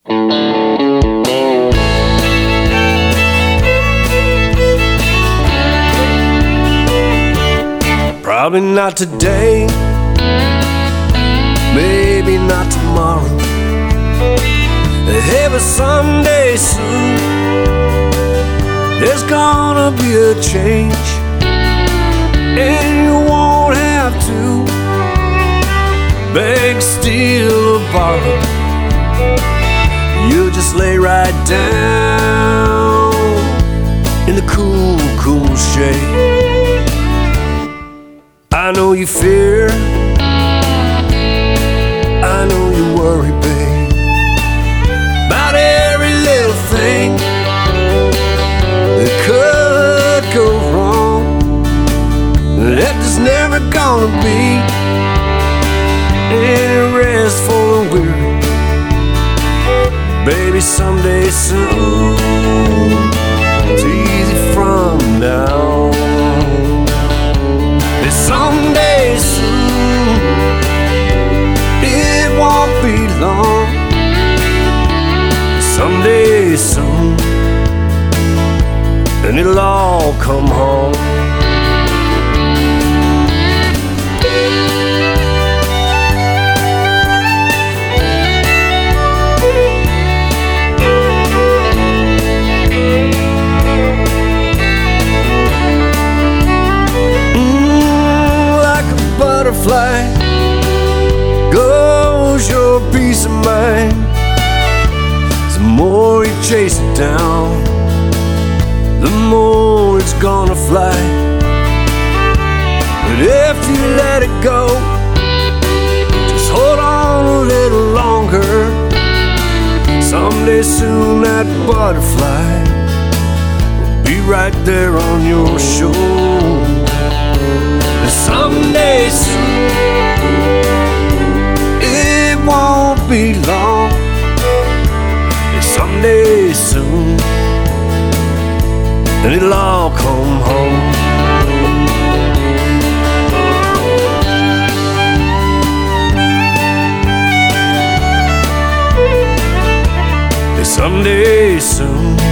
Probably not today, maybe not tomorrow. Hey, but someday soon there's gonna be a change, and you won't have to beg, steal, or borrow. You just lay right down in the cool, cool shade. I know you fear, I know you worry, babe, about every little thing that could go wrong, that there's never gonna be any rest for the weary. Baby, someday soon, it's easy from now. Someday soon, it won't be long. Someday soon, and it'll all come home. Butterfly goes your peace of mind. The more you chase it down, the more it's gonna fly. But if you let it go, just hold on a little longer. Someday soon that butterfly will be right there on your shore. Someday soon, it won't be long. Someday soon, and it'll all come home. Someday soon,